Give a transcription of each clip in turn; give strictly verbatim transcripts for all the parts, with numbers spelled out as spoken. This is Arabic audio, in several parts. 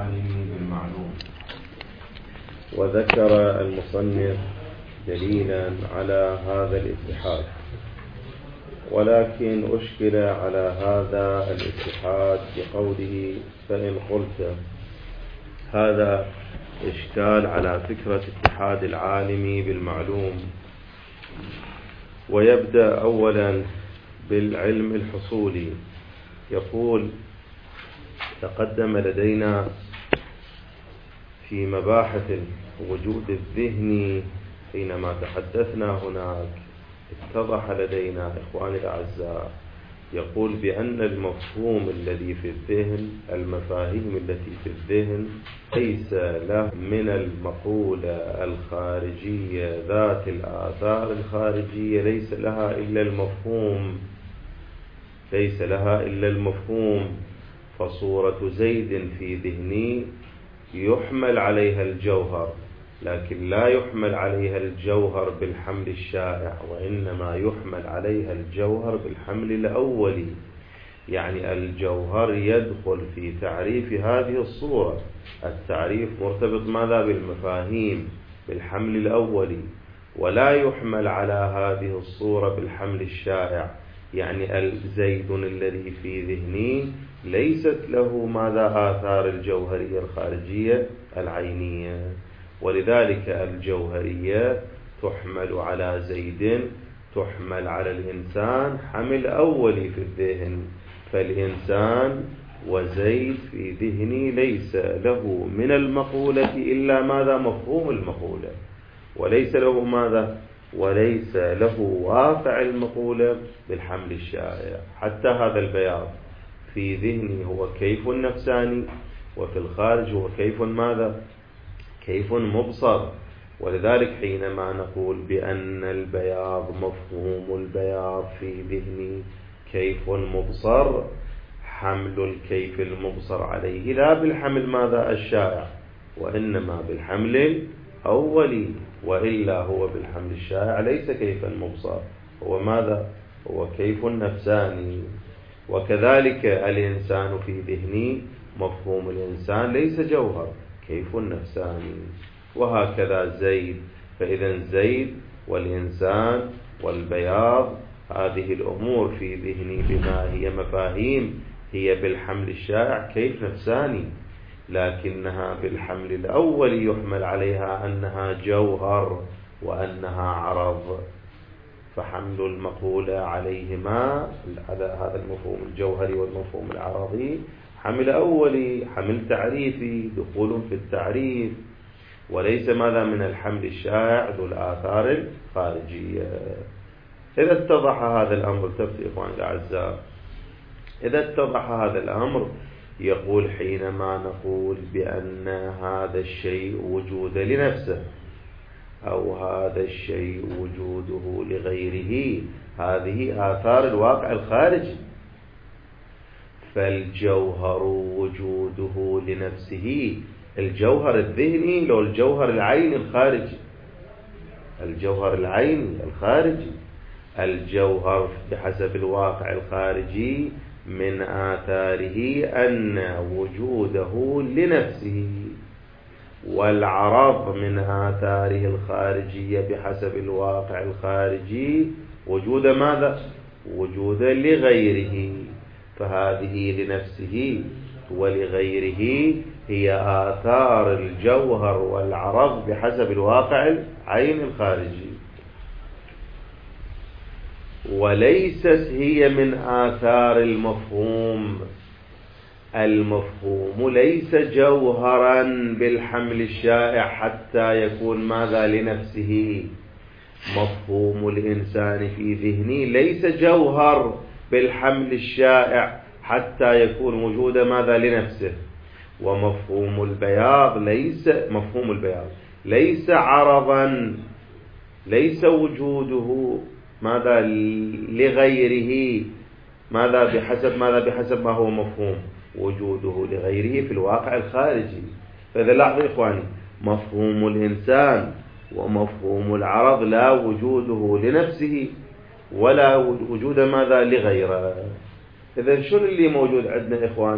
العالم بالمعلوم. وذكر المصنف دليلا على هذا الاتحاد، ولكن أشكل على هذا الاتحاد بقوله فإن قلت هذا إشكال على فكرة اتحاد العالم بالمعلوم. ويبدأ أولا بالعلم الحصولي. يقول تقدم لدينا في مباحث الوجود الذهني حينما تحدثنا هناك اتضح لدينا إخواني الأعزاء يقول بأن المفهوم الذي في الذهن، المفاهيم التي في الذهن ليس له من المقولة الخارجية ذات الآثار الخارجية ليس لها إلا المفهوم ليس لها إلا المفهوم فصورة زيد في ذهني يحمل عليها الجوهر، لكن لا يحمل عليها الجوهر بالحمل الشائع، وإنما يحمل عليها الجوهر بالحمل الأولي. يعني الجوهر يدخل في تعريف هذه الصورة. التعريف مرتبط ماذا؟ بالمفاهيم، بالحمل الأولي، ولا يحمل على هذه الصورة بالحمل الشائع. يعني الزيد الذي في ذهني ليست له ماذا؟ آثار الجوهرية الخارجية العينية، ولذلك الجوهرية تحمل على زيد، تحمل على الإنسان حمل أولي في الذهن. فالإنسان وزيد في ذهني ليس له من المقولة إلا ماذا؟ مفهوم المقولة، وليس له ماذا؟ وليس له واقع المقولة بالحمل الشائع. حتى هذا البياض في ذهني هو كيف نفساني، وفي الخارج هو كيف ماذا؟ كيف مبصر. ولذلك حينما نقول بأن البياض مفهوم البياض في ذهني كيف مبصر، حمل الكيف المبصر عليه لا بالحمل ماذا؟ الشائع، وإنما بالحمل الأولي، وإلا هو بالحمل الشائع ليس كيفا مبصر، هو ماذا؟ هو كيف نفساني. وكذلك الإنسان في ذهني مفهوم الإنسان ليس جوهر، كيف نفساني. وهكذا زيد. فإذا زيد والإنسان والبياض هذه الأمور في ذهني بما هي مفاهيم هي بالحمل الشائع كيف نفساني، لكنها بالحمل الأول يحمل عليها أنها جوهر وأنها عرض. فحمل المقولة عليهما على هذا المفهوم الجوهري والمفهوم العرضي حمل أولي، حمل تعريفي، دخول في التعريف، وليس ماذا؟ من الحمل الشائع ذو الآثار الخارجية. إذا اتضح هذا الأمر تبت إخواني الأعزاء، إذا اتضح هذا الأمر يقول حينما نقول بأن هذا الشيء وجود لنفسه أو هذا الشيء وجوده لغيره، هذه آثار الواقع الخارجي. فالجوهر وجوده لنفسه، الجوهر الذهني لو الجوهر العيني الخارجي، الجوهر العيني الخارجي. الجوهر بحسب الواقع الخارجي من آثاره أن وجوده لنفسه، والعرض من آثاره الخارجية بحسب الواقع الخارجي وجود ماذا؟ وجود لغيره. فهذه لنفسه ولغيره هي آثار الجوهر والعرض بحسب الواقع العين الخارجي، وليست هي من آثار المفهوم. المفهوم ليس جوهرا بالحمل الشائع حتى يكون ماذا؟ لنفسه. مفهوم الإنسان في ذهني ليس جوهر بالحمل الشائع حتى يكون وجود ماذا؟ لنفسه. ومفهوم البياض ليس مفهوم البياض ليس عرضا، ليس وجوده ماذا؟ لغيره. ماذا؟ بحسب ماذا؟ بحسب ما هو مفهوم وجوده لغيره في الواقع الخارجي. فإذا لاحظوا إخواني، مفهوم الإنسان ومفهوم العرض لا وجوده لنفسه ولا وجود ماذا؟ لغيره. إذا شو اللي موجود عندنا إخوان؟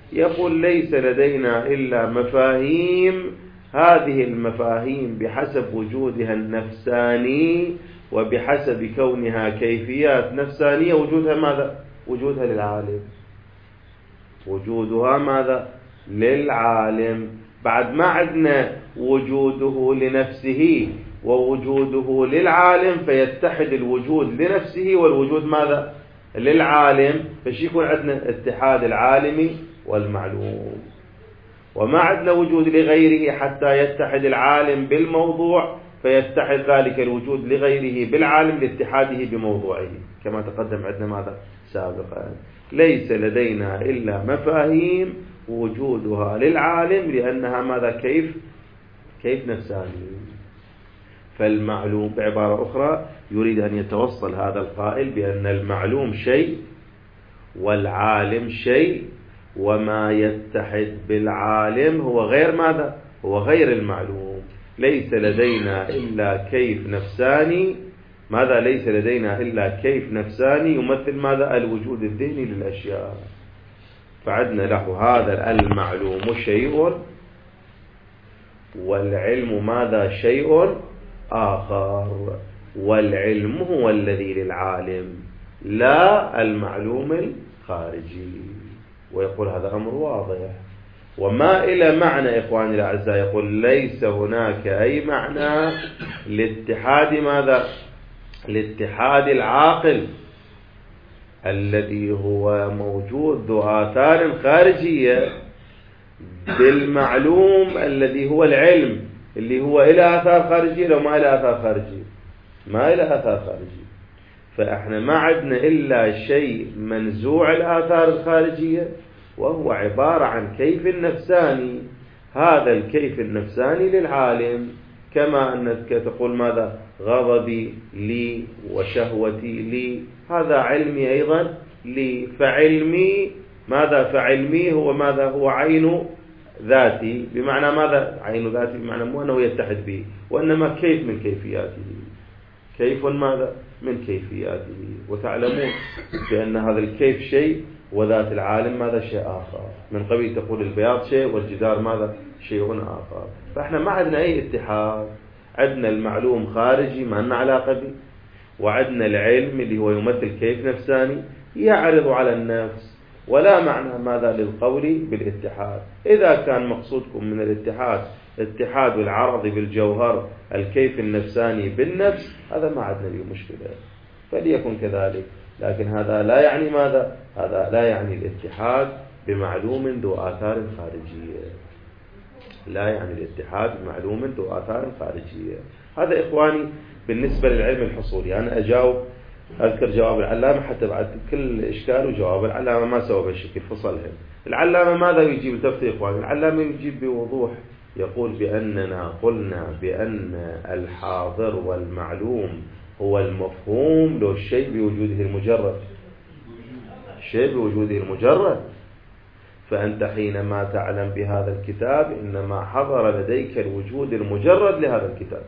يقول ليس لدينا إلا مفاهيم، هذه المفاهيم بحسب وجودها النفساني وبحسب كونها كيفيات نفسانية وجودها ماذا؟ وجودها للعالم، وجودها ماذا؟ للعالم. بعد ما عندنا وجوده لنفسه ووجوده للعالم، فيتحد الوجود لنفسه والوجود ماذا؟ للعالم، فش يكون عندنا؟ اتحاد العالم والمعلوم. وما عندنا وجود لغيره حتى يتحد العالم بالموضوع، فيتحد ذلك الوجود لغيره بالعالم لاتحاده بموضوعه، كما تقدم عندنا ماذا؟ سابقا. ليس لدينا إلا مفاهيم وجودها للعالم لأنها ماذا؟ كيف كيف نفساني. فالمعلوم بعبارة أخرى يريد أن يتوصل هذا القائل بأن المعلوم شيء والعالم شيء، وما يتحد بالعالم هو غير ماذا؟ هو غير المعلوم. ليس لدينا إلا كيف نفساني، ماذا؟ ليس لدينا إلا كيف نفساني يمثل ماذا؟ الوجود الذهني للأشياء. فعدنا له هذا المعلوم شيء والعلم ماذا؟ شيء آخر، والعلم هو الذي للعالم لا المعلوم الخارجي. ويقول هذا أمر واضح. وما إلى معنى إخواني الأعزاء، يقول ليس هناك أي معنى لاتحاد ماذا؟ لاتحاد العاقل الذي هو موجود ذو آثار خارجية بالمعلوم الذي هو العلم، اللي هو إلى آثار خارجية. لو ما إلى آثار خارجية، ما إلى آثار خارجية، فإحنا ما عندنا إلا شيء منزوع الآثار الخارجية، وهو عبارة عن كيف النفساني. هذا الكيف النفساني للعالم، كما أنك تقول ماذا؟ غضبي لي وشهوتي لي، هذا علمي أيضا لي. فعلمي ماذا؟ فعلمي هو ماذا؟ هو عين ذاتي. بمعنى ماذا؟ عين ذاتي بمعنى مو أنه يتحد به، وإنما كيف من كيفياته. كيف ماذا؟ من كيفياته. وتعلمون بأن هذا الكيف شيء وذات العالم ماذا؟ شيء آخر. من قبيل تقول البياض شيء والجدار ماذا؟ شيء آخر. فإحنا ما عندنا أي اتحاد. عندنا المعلوم خارجي ما لنا علاقة به، وعندنا العلم اللي هو يمثل كيف نفساني يعرض على النفس. ولا معنى ماذا؟ للقول بالاتحاد. إذا كان مقصودكم من الاتحاد اتحاد العرض بالجوهر الكيف النفساني بالنفس، هذا ما عندنا به مشكلة، فليكن كذلك. لكن هذا لا يعني ماذا؟ هذا لا يعني الاتحاد بمعلوم ذو آثار خارجية، لا يعني الاتحاد بمعلوم ذو آثار خارجية. هذا إخواني بالنسبة للعلم الحصولي. أنا أجاوب أذكر جواب العلامة حتى بعد كل إشكال، وجواب العلامة ما سوى بالشكل فصلهم. العلامة ماذا يجيب؟ التفتي إخواني، العلامة يجيب بوضوح، يقول بأننا قلنا بأن الحاضر والمعلوم هو المفهوم لو الشيء بوجوده المجرد، الشيء بوجوده المجرد. فأنت حينما تعلم بهذا الكتاب إنما حضر لديك الوجود المجرد لهذا الكتاب.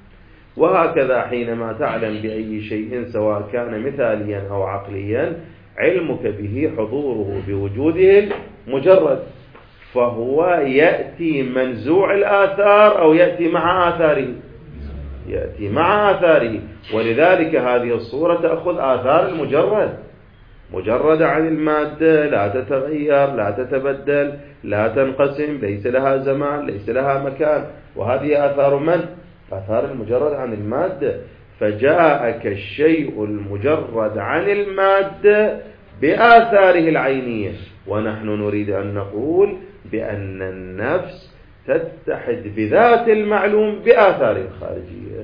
وهكذا حينما تعلم بأي شيء سواء كان مثاليا أو عقليا، علمك به حضوره بوجوده المجرد، فهو يأتي منزوع الآثار أو يأتي مع آثاره، يأتي مع آثاره. ولذلك هذه الصورة تأخذ آثار المجرد، مجرد عن المادة، لا تتغير، لا تتبدل، لا تنقسم، ليس لها زمان، ليس لها مكان. وهذه آثار من؟ آثار المجرد عن المادة. فجاءك الشيء المجرد عن المادة بآثاره العينية. ونحن نريد أن نقول بأن النفس تتحد بذات المعلوم بآثاره الخارجية.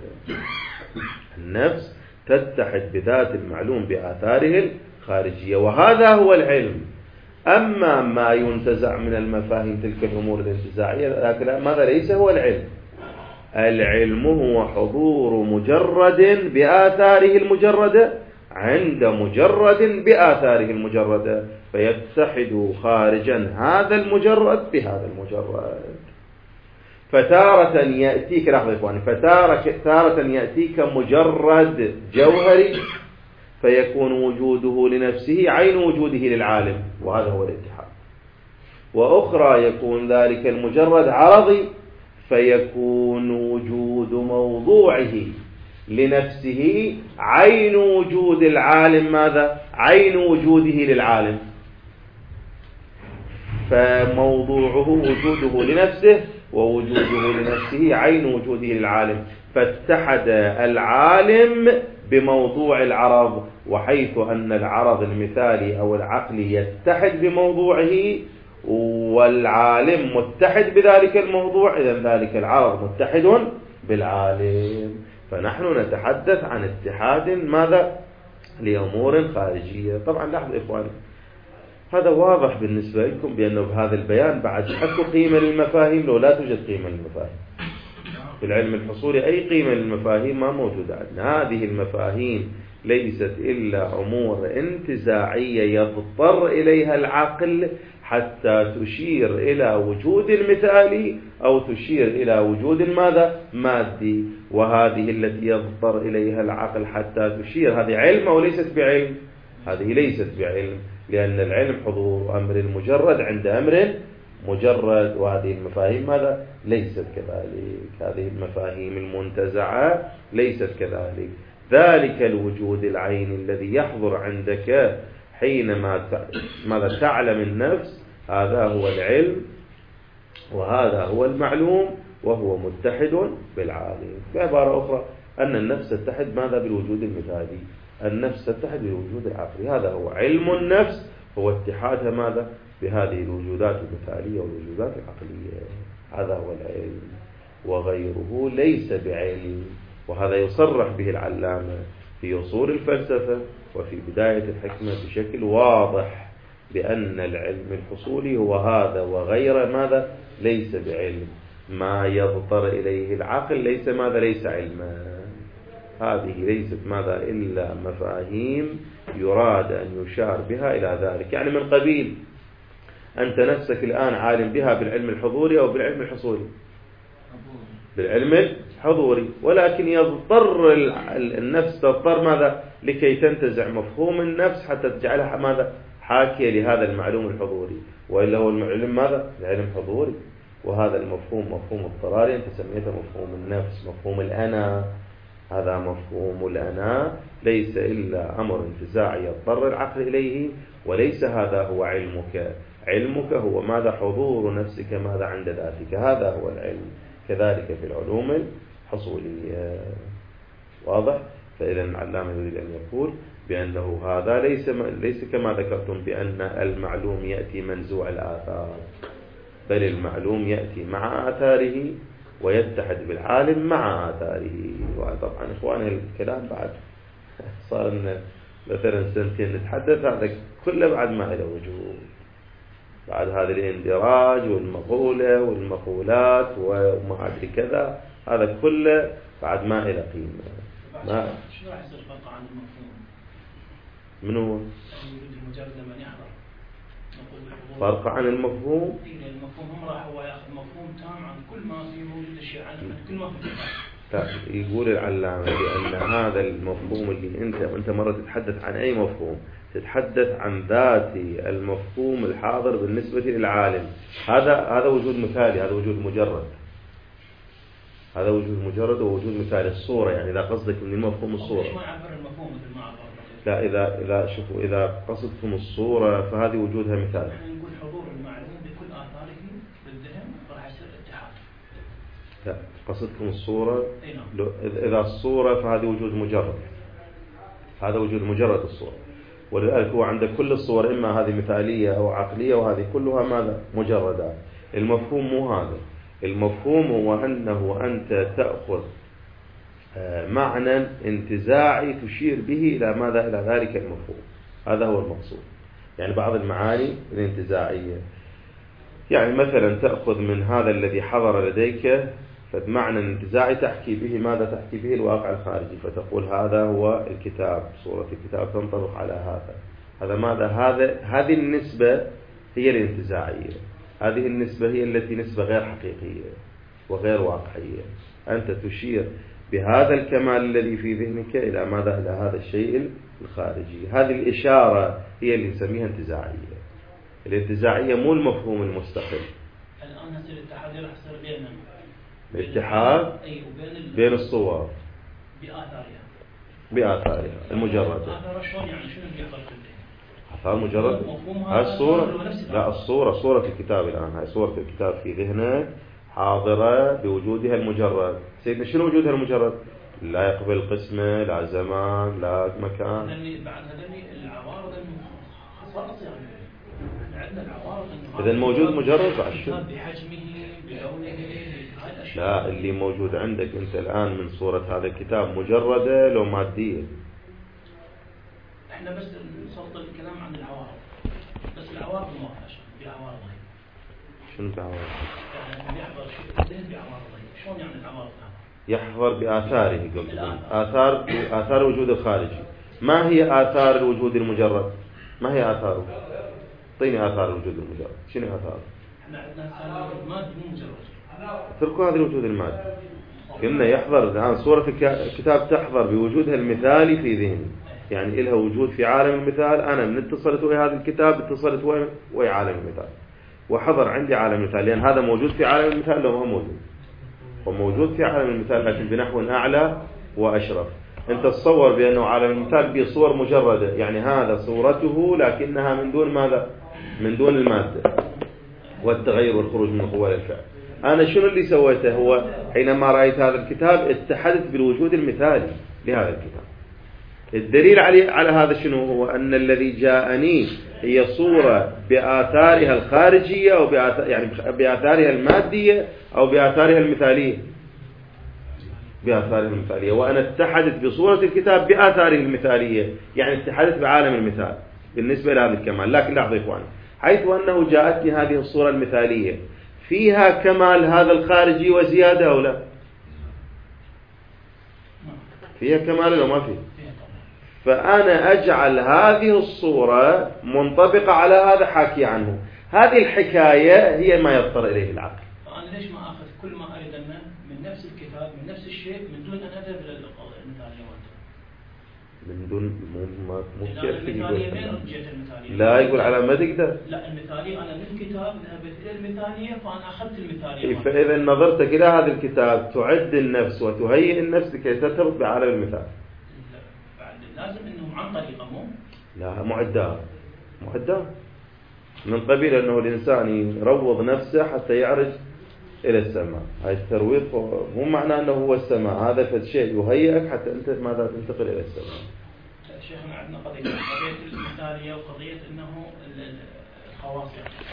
النفس تتحد بذات المعلوم بآثاره الخارجية، وهذا هو العلم. أما ما ينتزع من المفاهيم تلك الأمور الانتزاعية، لكن ماذا؟ ليس هو العلم. العلم هو حضور مجرد بآثاره المجردة عند مجرد بآثاره المجردة، فيتحد خارجا هذا المجرد بهذا المجرد. فتارة يأتيك، لحظة يا إخواني، فتارة يأتيك مجرد جوهري فيكون وجوده لنفسه عين وجوده للعالم، وهذا هو الاتحاد. وأخرى يكون ذلك المجرد عرضي، فيكون وجود موضوعه لنفسه عين وجود العالم، ماذا؟ عين وجوده للعالم، فموضوعه وجوده لنفسه، ووجوده لنفسه عين وجوده للعالم، فاتحد العالم بموضوع العرض، وحيث أن العرض المثالي أو العقلي يتحد بموضوعه والعالم متحد بذلك الموضوع، إذن ذلك العرض متحد بالعالم. فنحن نتحدث عن اتحاد ماذا؟ لأمور خارجية. طبعا لاحظوا إخواني، هذا واضح بالنسبة لكم بأنه بهذا البيان بعد أكو قيمة للمفاهيم لو لا توجد قيمة للمفاهيم. في العلم الحصولي أي قيمة للمفاهيم ما موجودة عندنا. هذه المفاهيم ليست إلا أمور انتزاعية يضطر إليها العقل حتى تشير إلى وجود مثالي أو تشير إلى وجود ماذا؟ مادي. وهذه التي يضطر إليها العقل حتى تشير، هذه علم أو ليست بعلم؟ هذه ليست بعلم، لأن العلم حضور أمر مجرد عند أمر مجرد، وهذه المفاهيم ماذا؟ ليست كذلك. هذه المفاهيم المنتزعة ليست كذلك. ذلك الوجود العين الذي يحضر عندك حينما ماذا تعلم النفس، هذا هو العلم وهذا هو المعلوم، وهو متحد بالعالم. بعبارة أخرى أن النفس تتحد ماذا؟ بالوجود المثالي، النفس تتحد بالوجود العقلي. هذا هو علم النفس، هو اتحادها ماذا؟ بهذه الوجودات المثالية والوجودات العقلية. هذا هو العلم، وغيره ليس بعلم. وهذا يصرح به العلامة في أصول الفلسفة وفي بداية الحكمة بشكل واضح، بأن العلم الحصولي هو هذا، وغير ماذا؟ ليس بعلم. ما يضطر إليه العقل ليس ماذا؟ ليس علما. هذه ليست ماذا؟ إلا مفاهيم يراد أن يشار بها إلى ذلك. يعني من قبيل أنت نفسك الآن عالم بها بالعلم الحضوري أو بالعلم الحصولي؟ بالعلم الحضوري، ولكن يضطر النفس تضطر ماذا؟ لكي تنتزع مفهوم النفس حتى تجعلها ماذا؟ حاكية لهذا المعلوم الحضوري، وإلا هو العلم ماذا؟ العلم حضوري. وهذا المفهوم مفهوم اضطراري، أنت سميته مفهوم النفس، مفهوم الأنا. هذا مفهوم الأنا ليس إلا أمر انتزاعي يضطر العقل إليه، وليس هذا هو علمك. علمك هو ماذا؟ حضور نفسك ماذا؟ عند ذاتك. هذا هو العلم. كذلك في العلوم الحصولية. واضح؟ فإذا العلامة يريد أن يقول بأنه هذا ليس ليس كما ذكرتم بأن المعلوم يأتي منزوع الآثار، بل المعلوم يأتي مع آثاره ويتحد بالعالم مع آثاره. وطبعا إخواني الكلام بعد صار لنا مثلا سنتين نتحدث، هذا كله بعد ما إلى وجود، بعد هذا الاندراج والمقولة والمقولات وما أدري كذا، هذا كله بعد ما إلى قيمة. ما شو راح يصير فرق عن المفهوم؟ منو؟ الوجود المجرد لما يحضر فرق عن المفهوم؟ المفهوم هم راح هو ياخذ مفهوم تام عن كل ما في موجود الشيء، عن كل ما في. لا، يقول العلامة بأن هذا المفهوم اللي أنت أنت مرة تتحدث عن أي مفهوم، تتحدث عن ذات المفهوم الحاضر بالنسبة للعالم. هذا هذا وجود مثالي، هذا وجود مجرد، هذا وجود مجرد ووجود مثالي. الصورة يعني إذا قصدك من المفهوم الصورة. ما يعبر المفهوم مثل ما عبر. لا، إذا إذا شوفوا إذا قصدتم الصورة فهذه وجودها مثال. نقول حضور المعلوم بكل آثاره بالذهن راح يصير اتحاد. لا، قصدتم الصورة. إذا الصورة فهذه وجود مجرد، هذا وجود مجرد الصورة. ولذلك هو عند كل الصور إما هذه مثالية أو عقلية، وهذه كلها ماذا؟ مجردات. المفهوم مو هذا. المفهوم هو أنه أنت تأخذ معنى انتزاعي تشير به إلى ماذا؟ إلى ذلك المفهوم. هذا هو المقصود. يعني بعض المعاني الانتزاعية، يعني مثلا تأخذ من هذا الذي حضر لديك فمعنى انتزاعي تحكي به ماذا؟ تحكي به الواقع الخارجي، فتقول هذا هو الكتاب، صورة الكتاب تنطبق على هذا. هذا ماذا؟ هذا هذه النسبة هي الانتزاعية. هذه النسبة هي التي نسبة غير حقيقية وغير واقعية. أنت تشير بهذا الكمال الذي في ذهنك إلى ماذا؟ إلى هذا الشيء الخارجي. هذه الإشارة هي اللي نسميها انتزاعية. الانتزاعية مو المفهوم المستقل. الآن هسه الاتحادية راح يصير بيننا الاتحاد بين الصور بآثارها بآثارها المجردة. آثار شلون يعني شنو اللي يحصل في الذهن؟ آثار مجرد هاي الصورة، لا الصورة صورة الكتاب الآن، هاي صورة الكتاب في ذهنك حاضرة بوجودها المجرد. سيدنا شنو وجودها المجرد؟ لا يقبل قسمة، لا زمان، لا مكان. بعد هذني العوارض خصائص يعني عندنا العوارض. إذا موجود مجرد بعد شو؟ بحجمه بلونه هاي الأشياء. لا اللي موجود عندك أنت الآن من صورة هذا الكتاب مجردة لو مادية؟ احنا بس نسلط الكلام عن العوارض، بس العوارض ما فيها بعوارض هي. شنو بعوارض؟ يعني يحضر شيء الذهن بعوارض هي. شلون يعني العوارض؟ يحضر بآثاره قلت آثار آثار وجود الخارجي. ما هي آثار الوجود المجرد؟ ما هي آثاره؟ اعطيني آثار الوجود المجرد. شنو آثاره؟ احنا عندنا الوجود المادي مو مجرد. اتركوا هذا الوجود المادي. قلنا يحضر الآن صورة الكتاب تحضر بوجودها المثالي في ذهني، يعني إلها وجود في عالم المثال. أنا من اتصلت ويا هذا الكتاب اتصلت ويا ويا عالم المثال وحضر عندي عالم المثال، لأن هذا موجود في عالم المثال لو ما موجود، وموجود في عالم المثال لكن بنحو أعلى وأشرف. أنت تصور بأنه عالم المثال بصور مجردة، يعني هذا صورته لكنها من دون ماذا؟ من دون المادة والتغير والخروج من القوة للفعل. أنا شنو اللي سويته؟ هو حينما رأيت هذا الكتاب اتحدت بالوجود المثالي لهذا الكتاب. الدليل علي على هذا شنو هو؟ أن الذي جاءني هي صورة بآثارها الخارجية أو بآثار يعني بآثارها المادية أو بآثارها المثالية. بآثارها المثالية، وأنا اتحدت بصورة الكتاب بآثاره المثالية، يعني اتحدت بعالم المثال بالنسبة لهذا الكمال. لكن لاحظوا إخواني، حيث أنه جاءتني هذه الصورة المثالية فيها كمال هذا الخارجي وزيادة أو لا؟ فيها كمال ولا ما فيه؟ فأنا أجعل هذه الصورة منطبقة على هذا حاكي عنه. هذه الحكاية هي ما يضطر إليه العقل. فأنا ليش ما أخذ كل ما أريد أنه من نفس الكتاب من نفس الشيء من دون أن أذهب إلى المثالية؟ من دون مو مو كيف يقول لا يقول على ما تقدر. لا المثالية أنا من الكتاب ذهبت إلى المثالية فأنا أخذت المثالية. فإذا نظرتك إلى هذا الكتاب تعد النفس وتهيئ النفس لكي ترتبط بعالم المثال. لازم انهم عن طريقه مو لا معدات معدات من قبيل انه الانسان يروض نفسه حتى يعرج الى السماء. هاي الترويض مو معناه انه هو السماء، هذا فد شيء يهيئك حتى انت ماذا تنتقل الى السماء. شيخنا عندنا قضيه قضيه المثاليه وقضيه انه الخواص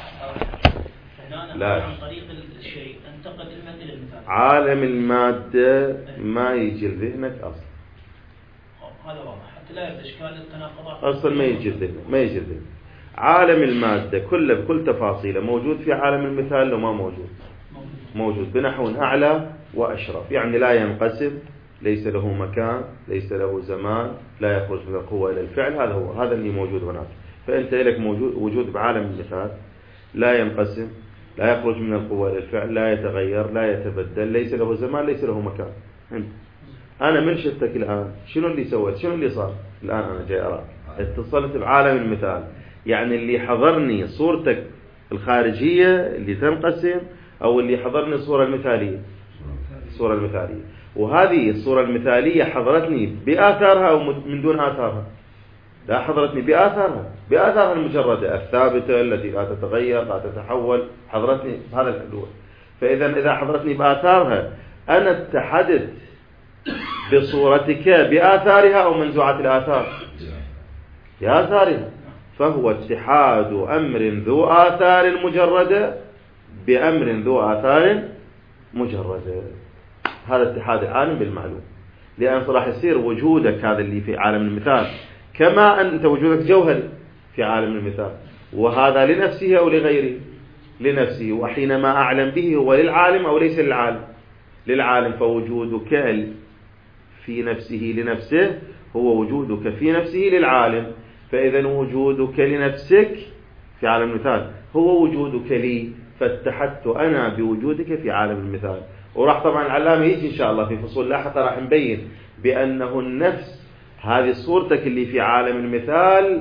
لا عن طريق الشيء انتقل الى المثال. عالم الماده ما يجي لذهنك اصلا، هذا واضح حتى لا يرد اشكال التناقضات اصلا ما يجي لذهنك ما يجي لذهنك. عالم الماده كله بكل تفاصيله موجود في عالم المثال لو ما موجود موجود بنحو أعلى وأشرف، يعني لا ينقسم، ليس له مكان، ليس له زمان، لا يخرج من القوة إلى الفعل. هذا هو هذا اللي موجود هناك. فأنت لك موجود وجود بعالم المثال لا ينقسم، لا يخرج من القوة إلى الفعل، لا يتغير، لا يتبدل، ليس له زمان، ليس له مكان. انت. أنا من شفتك الآن شنو اللي سويت؟ شنو اللي صار الآن؟ أنا جاي أراك اتصلت بعالم المثال، يعني اللي حضرني صورتك الخارجية اللي تنقسم أو اللي حضرني الصورة المثالية الصورة المثالية وهذه الصورة المثالية حضرتني بآثارها أو من دون آثارها؟ لا، حضرتني بآثارها بآثارها المجردة الثابتة التي لا تتغير لا تتحول، حضرتني بهذا الحلول. فإذا إذا حضرتني بآثارها أنا اتحدت بصورتك بآثارها أو منزوعة الآثار؟ بآثارها. فهو اتحاد أمر ذو آثار مجردة بأمر ذو آثار مجردة. هذا اتحاد العالم بالمعلوم، لأن راح يصير وجودك هذا اللي في عالم المثال كما أنت وجودك جوهري في عالم المثال، وهذا لنفسه أو لغيره؟ لنفسه. وحينما أعلم به هو للعالم أو ليس للعالم؟ للعالم. فوجودك في نفسه لنفسه هو وجودك في نفسه للعالم. فإذا وجودك لنفسك في عالم المثال هو وجودك لي، فاتحدت أنا بوجودك في عالم المثال. وراح طبعا العلامة يجي إن شاء الله في فصول لاحقة راح نبين بأنه النفس هذه صورتك اللي في عالم المثال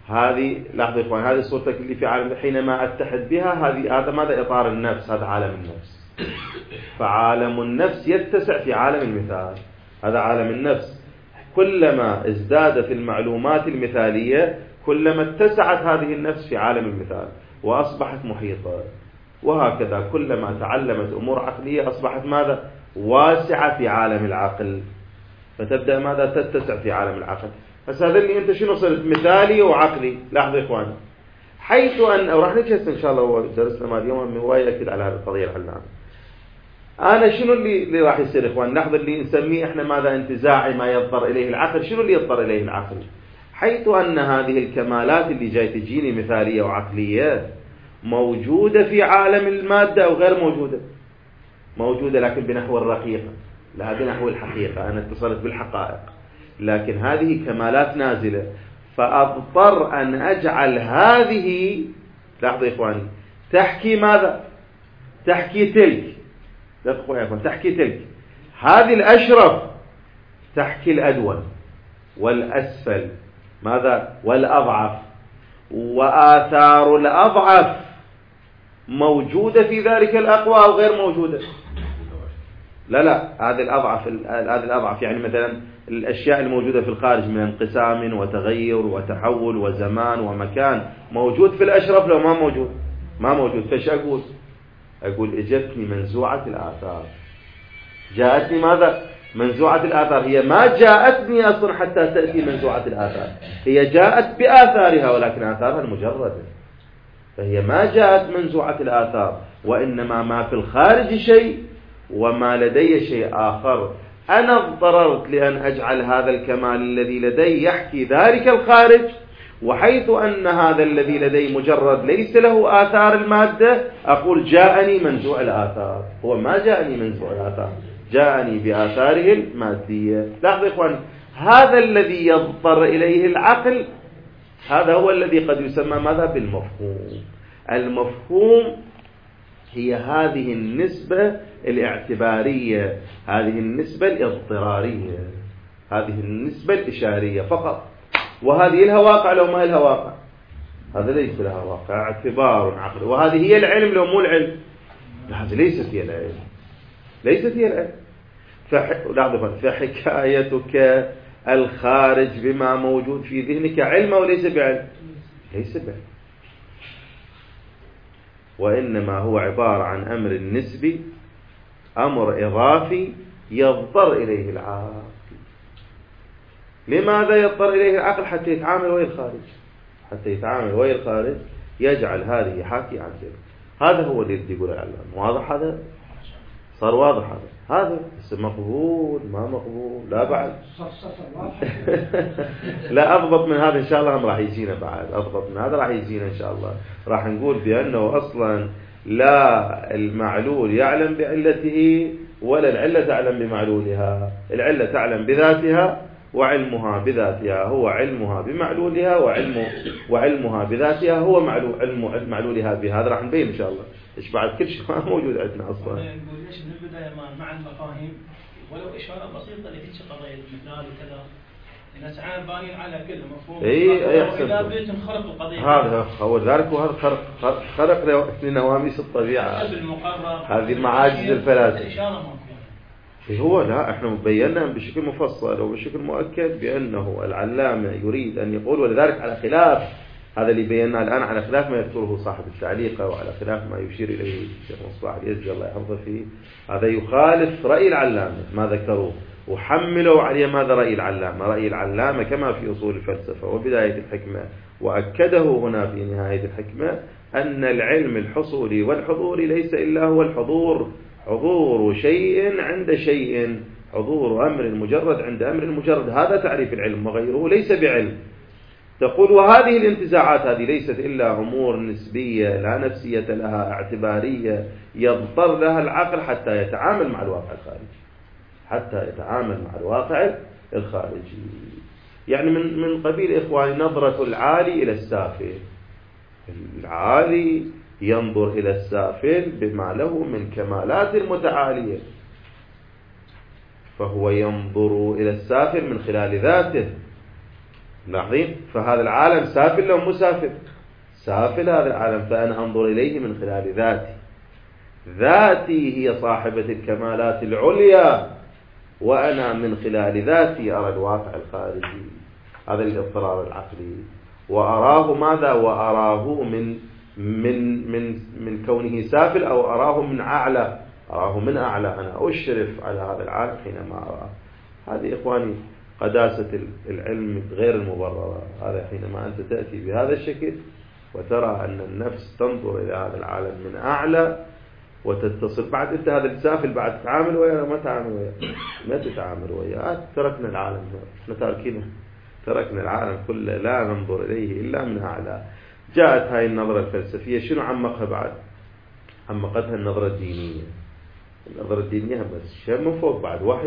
هذه لاحظوا يا إخوان، هذه صورتك اللي في عالم حينما أتحد بها، هذه هذا ماذا؟ إطار النفس، هذا عالم النفس. فعالم النفس يتسع في عالم المثال، هذا عالم النفس. كلما ازدادت المعلومات المثالية كلما اتسعت هذه النفس في عالم المثال وأصبحت محيطة. وهكذا كلما تعلمت أمور عقلية أصبحت ماذا؟ واسعة في عالم العقل، فتبدأ ماذا؟ تتسع في عالم العقل. بس هذا اللي أنت شنو صرت؟ مثالي وعقلي. لاحظوا يا إخواني، حيث أن وراح نجلس إن شاء الله درسنا ما اليوم هو يأكد على هذه القضية العلامة. أنا شنو اللي اللي راح يصير إخوان؟ لاحظوا اللي نسميه إحنا ماذا؟ انتزاعي، ما يضطر إليه العقل. شنو اللي يضطر إليه العقل؟ حيث أن هذه الكمالات اللي جاي تجيني مثالية وعقلية موجودة في عالم المادة أو غير موجودة؟ موجودة، لكن بنحو الرقيقة، لا بنحو الحقيقة. أنا اتصلت بالحقائق، لكن هذه كمالات نازلة، فأضطر أن أجعل هذه، لاحظوا يا إخواني، تحكي ماذا؟ تحكي تلك. دققوا يا إخوان، تحكي تلك. هذه الأشرف تحكي الأدون والأسفل، ماذا؟ والأضعف. وآثار الأضعف موجودة في ذلك الأقوى أو غير موجودة؟ لا لا، هذه الأضعف، هذه الأضعف يعني مثلا الأشياء الموجودة في الخارج من انقسام وتغير وتحول وزمان ومكان موجود في الأشرف لو ما موجود؟ ما موجود. فايش أقول؟ أقول إجتني منزوعة الآثار. جاءتني ماذا؟ منزوعة الآثار. هي ما جاءتني أصلا حتى تأتي منزوعة الآثار، هي جاءت بآثارها، ولكن آثارها المجردة. فهي ما جاءت منزوعة الآثار، وإنما ما في الخارج شيء وما لدي شيء آخر. أنا اضطررت لأن أجعل هذا الكمال الذي لدي يحكي ذلك الخارج، وحيث أن هذا الذي لدي مجرد ليس له آثار المادة، أقول جاءني منزوع الآثار. هو ما جاءني منزوع الآثار، جاءني بآثاره المادية. لاحظوا إخواني، هذا الذي يضطر إليه العقل هذا هو الذي قد يسمى ماذا؟ بالمفهوم. المفهوم هي هذه النسبة الاعتبارية، هذه النسبة الاضطرارية، هذه النسبة الإشارية فقط. وهذه لها واقع لو ما لها واقع؟ هذا ليس لها واقع، اعتبار عقلي. وهذه هي العلم لو مو العلم؟ هذه ليست هي العلم، ليست هي العلم. فحكايتك الخارج بما موجود في ذهنك علم وليس بعلم؟ ليس بعلم، وإنما هو عبارة عن أمر نسبي، أمر إضافي يضطر إليه العقل. لماذا يضطر إليه العقل؟ حتى يتعامل ويا الخارج، حتى يتعامل ويا الخارج يجعل هذه حاكي عن ذلك. هذا هو اللي يقول العلم. واضح هذا؟ صار واضح هذا؟ هذا مقبول ما مقبول؟ لا بعد لا أضبط من هذا إن شاء الله. هم راح يجينا بعد أضبط من هذا، راح يجينا إن شاء الله. راح نقول بأنه أصلا لا المعلول يعلم بعلته ولا العلة تعلم بمعلولها. العلة تعلم بذاتها وعلمها بذاتها هو علمها بمعلولها، وعلم وعلمها بذاتها هو معلول علم معلولها بها. هذا راح نبين إن شاء الله. إيش بعد كل شيء ما موجود عندنا أصلا. نقول ليش من البداية مع المفاهيم ولو إشارة بسيطة لهيك قضية مثال وكذا، الناس عام بانين على كل مفهوم. إيه إيه أحسن. إذا بيت انخرط القضية. هذا هو ذلك، وهذا خرق خرق لنواميس الطبيعة. هذه المعاجز الفلاسفة. إشارة ممكن. هو لا، احنا بينا بشكل مفصل وبشكل مؤكد بأنه العلامة يريد أن يقول، ولذلك على خلاف هذا اللي بيناه الآن، على خلاف ما يذكره صاحب التعليق وعلى خلاف ما يشير إليه الشيخ مصباح اليزدي الله يحفظه فيه، هذا يخالف رأي العلامة ما ذكروه وحملوا عليه ماذا رأي العلامة. رأي العلامة كما في أصول الفلسفة وبداية الحكمة، وأكده هنا في نهاية الحكمة، أن العلم الحصولي والحضوري ليس إلا هو الحضور، حضور شيء عند شيء، حضور أمر مجرد عند أمر مجرد. هذا تعريف العلم، وغيره ليس بعلم. تقول وهذه الانتزاعات هذه ليست إلا أمور نسبية لا نفسية لها، اعتبارية يضطر لها العقل حتى يتعامل مع الواقع الخارجي، حتى يتعامل مع الواقع الخارجي. يعني من من قبيل إخواني نظرة العالي إلى السافل. العالي ينظر إلى السافل بما له من كمالات المتعالية، فهو ينظر إلى السافل من خلال ذاته، لاحظين؟ فهذا العالم سافل لو مسافل؟ سافل هذا العالم، فأنا أنظر إليه من خلال ذاتي. ذاتي هي صاحبة الكمالات العليا، وأنا من خلال ذاتي أرى الواقع الخارجي. هذا الاضطرار العقلي. وأراه ماذا؟ وأراه من من من من كونه سافل، أو أراه من أعلى، أراه من أعلى. أنا أشرف على هذا العالم حينما أراه. هذه إخواني قداسة العلم غير المبررة. هذا حينما أنت تأتي بهذا الشكل وترى أن النفس تنظر إلى هذا العالم من أعلى وتتصل. بعد أنت هذا السافل بعد تتعامل وياه، ما تتعامل وياه، ما تتعامل وياه. تركنا العالم، احنا تاركينه، تركنا العالم كله لا ننظر إليه إلا من أعلى. جاءت هاي النظرة الفلسفية، شنو عمقها بعد؟ عمقتها النظرة الدينية. النظرة الدينية بس شيء من فوق بعد وحي.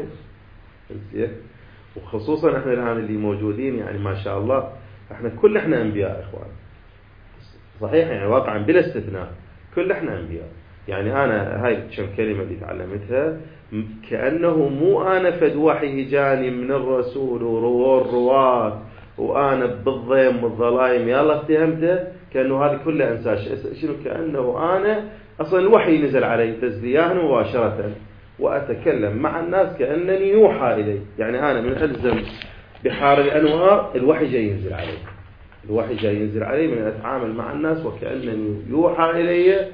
وخصوصا احنا الآن اللي موجودين، يعني ما شاء الله احنا كل احنا أنبياء إخوان، صحيح يعني واقعا بلا استثناء كل احنا أنبياء. يعني أنا هاي كم كلمة اللي تعلمتها كأنه مو أنا فد وحي جاني من الرسول وروار الرواة وأنا بالضيم والظلايم يلا اتهمته، كأنه هذه كلها أنساش. شنو؟ كأنه أنا أصلا الوحي نزل علي تزليان مباشرة، وأتكلم مع الناس كأنني يوحى إلي. يعني أنا من ألزم بحار الأنوار الوحي جاي ينزل علي، الوحي جاي ينزل علي من أتعامل مع الناس وكأنني يوحى إلي،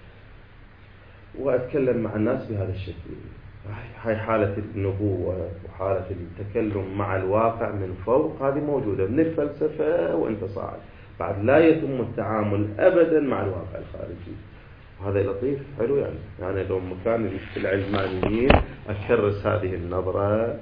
وأتكلم مع الناس بهذا الشكل. هاي حالة النبوة وحالة التكلم مع الواقع من فوق، هذه موجودة من الفلسفة وانت صاعد. بعد لا يتم التعامل أبدا مع الواقع الخارجي. هذا لطيف حلو. يعني يعني لو مكان العلمانيين أكرس هذه النظرة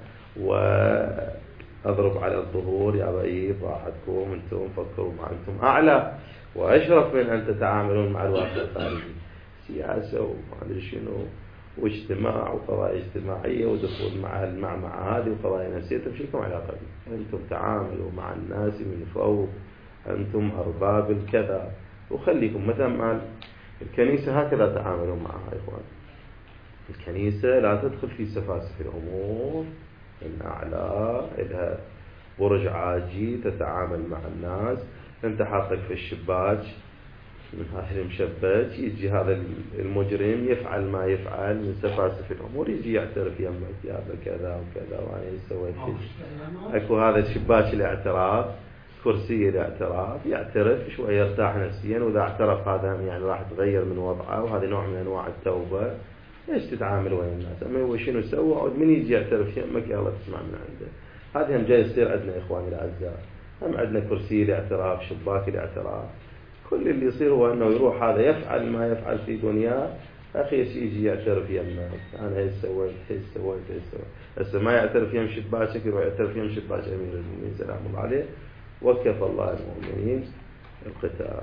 وأضرب على الظهور يا رئيس راحتكم، أنتم فكروا مع أنتم أعلى وأشرف من أن تتعاملون مع الواقع الخارجي. سياسة وما أدري شنو واجتماع وقضايا اجتماعية ودخول مع المعمعة هذه وقضايا نفسية، تمشيكم علاقة بي. أنتم تعاملوا مع الناس من فوق، أنتم أرباب الكذا، وخليكم مثلا مع الكنيسة هكذا تعاملوا معها يا إخوان. الكنيسة لا تدخل في سفاسف الأمور، من أعلى إلها برج عاجي تتعامل مع الناس. أنت حاطك في الشباك من هذا المشبك، يجي هذا المجرم يفعل ما يفعل من سفاسف الأمور، يجي يعترف يمك يا كذا وكذا وأنا سويت كذا. أكو هذا شباك الاعتراف، كرسي الاعتراف، يعترف شوي يرتاح نفسيا، وإذا اعترف هذا يعني راح تغير من وضعه، وهذا نوع من أنواع التوبة. ليش تتعامل ويا الناس؟ أما هو شنو سوى؟ من يجي يعترف يمك يلا تسمع من عنده. هذه هم جاي يصير عندنا إخواني الأعزاء، هم عندنا كرسي الاعتراف، شباك الاعتراف. كل اللي يصير هو أنه يروح هذا يفعل ما يفعل في دنياه، أخي يجي يعترف يمك أنا هي سويت هي سويت هي سويت. هسه ما يعترف يم شباكك، يروح يعترف يم شباك أمير المؤمنين سلام الله عليه، وكف الله المؤمنين القتال.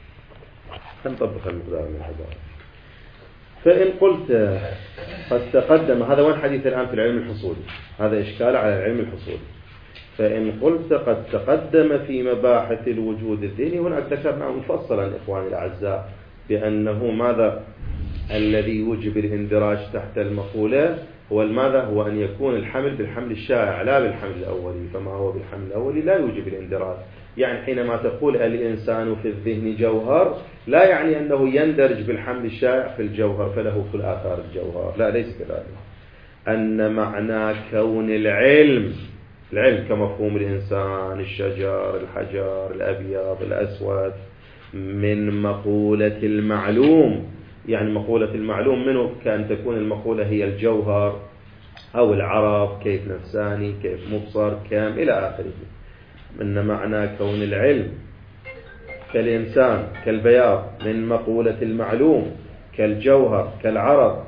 نطبق المقدار من العبارة. فإن قلت قد تقدم، هذا وين حديث الآن في العلم الحصولي، هذا إشكال على العلم الحصولي. فإن قلت قد تقدم في مباحث الوجود الذهني، هنا ذكرنا مفصلا إخواني الأعزاء بأنه ماذا الذي يوجب الاندراج تحت المقولة هو ماذا؟ هو أن يكون الحمل بالحمل الشائع لا بالحمل الأولي. فما هو بالحمل الأولي لا يوجب الاندراج. يعني حينما تقول الإنسان في الذهن جوهر، لا يعني أنه يندرج بالحمل الشائع في الجوهر فله كل آثار الجوهر، لا ليس كذلك. أن معنى كون العلم، العلم كمفهوم الإنسان، الشجر، الحجر، الأبيض، الأسود، من مقولة المعلوم. يعني مقولة المعلوم منه كأن تكون المقولة هي الجوهر أو العرب، كيف نفساني، كيف مبصر، كام إلى آخره. من معنى كون العلم كالإنسان كالبياض من مقولة المعلوم كالجوهر كالعرب،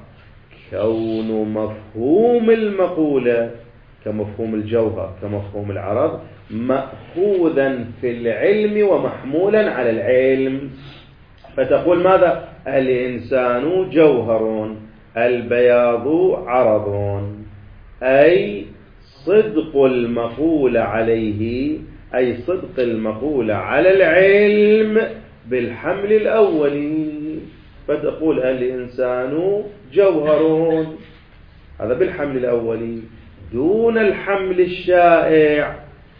كون مفهوم المقولة كمفهوم الجوهر كمفهوم العرب مأخوذا في العلم ومحمولا على العلم. فتقول ماذا؟ الإنسان جوهر، البياض عرض، أي صدق المقولة عليه، أي صدق المقولة على العلم بالحمل الأولي. فتقول الإنسان جوهر، هذا بالحمل الأولي، دون الحمل الشائع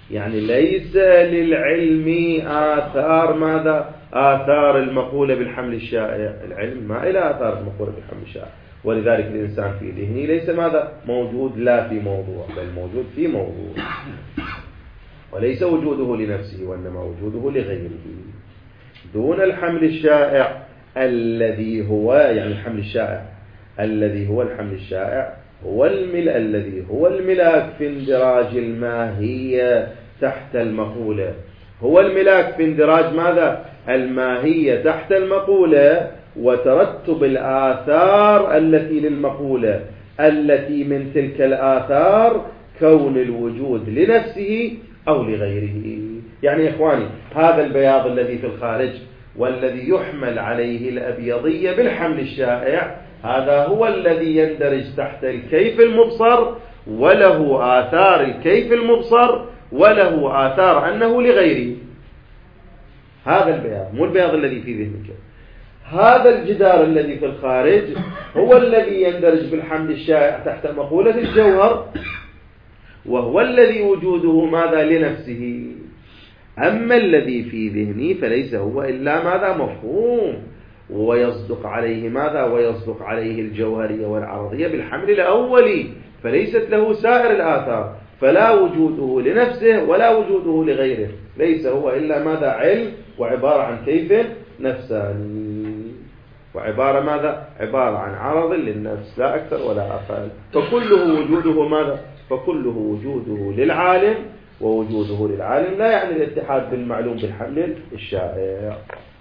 يعني ليس للعلم آثار ماذا؟ آثار المقولة بالحمل الشائع. العلم ما إلى آثار المقولة بالحمل الشائع، ولذلك الإنسان في ذهنه ليس ماذا؟ موجود لا في موضوع، بل موجود في موضوع، وليس وجوده لنفسه وإنما وجوده لغيره دون الحمل الشائع الذي هو يعني الحمل الشائع الذي هو الحمل الشائع هو المل الذي هو الملاك في اندراج الماهية تحت المقولة. هو الملاك في اندراج ماذا؟ الماهية تحت المقولة وترتب الآثار التي للمقولة، التي من تلك الآثار كون الوجود لنفسه أو لغيره. يعني يا إخواني هذا البياض الذي في الخارج والذي يحمل عليه الأبيضية بالحمل الشائع، هذا هو الذي يندرج تحت الكيف المبصر، وله آثار الكيف المبصر، وله آثار أنه لغيره. هذا البياض، مو البياض الذي في ذهنك. هذا الجدار الذي في الخارج هو الذي يندرج بالحمل الشائع تحت مقولة الجوهر، وهو الذي وجوده ماذا؟ لنفسه. أما الذي في ذهني فليس هو إلا ماذا؟ مفهوم، ويصدق عليه ماذا؟ ويصدق عليه الجوهرية والعرضية بالحمل الأولي، فليست له سائر الآثار، فلا وجوده لنفسه ولا وجوده لغيره، ليس هو إلا ماذا؟ علم، وعبارة عن كيف نفساني، وعبارة ماذا؟ عبارة عن عرض للنفس لا أكثر ولا أقل. فكله وجوده ماذا؟ فكله وجوده للعالم، ووجوده للعالم لا يعني الاتحاد بالمعلوم بالحمل الشائع.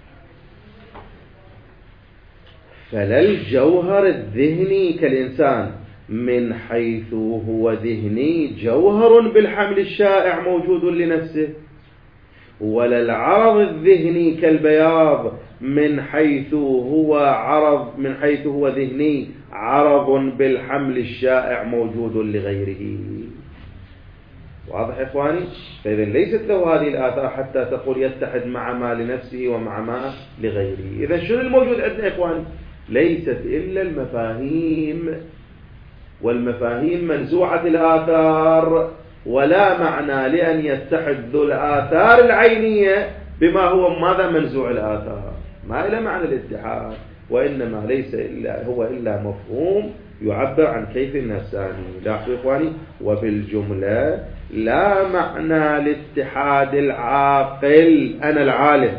فلا الجوهر الذهني كالإنسان من حيث هو ذهني جوهر بالحمل الشائع موجود لنفسه، ولا العرض الذهني كالبياض من حيث هو عرض من حيث هو ذهني عرض بالحمل الشائع موجود لغيره. واضح يا إخواني؟ فإذا ليست له هذه الآثار حتى تقول يتحد مع ما لنفسه ومع ما لغيره. إذا شنو الموجود عندنا يا إخواني؟ ليست إلا المفاهيم، والمفاهيم منزوعة الآثار، ولا معنى لأن يتحد ذو الآثار العينية بما هو ماذا؟ منزوع الآثار، ما إلى معنى الاتحاد، وإنما ليس إلا هو إلا مفهوم يعبر عن كيف النفساني. لاحظوا إخواني، وبالجملة لا معنى لاتحاد العاقل أنا العالم،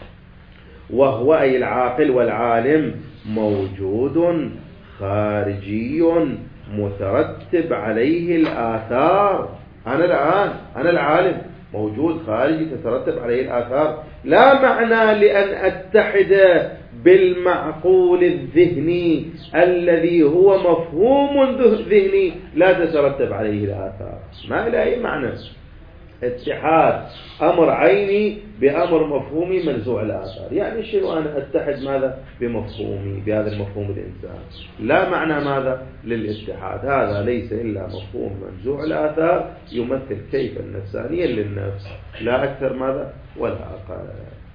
وهو أي العاقل والعالم موجود خارجي مترتب عليه الآثار. أنا الآن أنا العالم موجود خارجي تترتب عليه الآثار، لا معنى لأن أتحد بالمعقول الذهني الذي هو مفهوم ذهني لا تترتب عليه الآثار، ما له أي معنى. اتحاد أمر عيني بأمر مفهومي منزوع الآثار، يعني شنو أنا أتحد ماذا؟ بمفهومي، بهذا المفهوم الإنسان، لا معنى ماذا؟ للاتحاد. هذا ليس إلا مفهوم منزوع الآثار يمثل كيف النفسانية للنفس، لا أكثر ماذا؟ ولا أقل.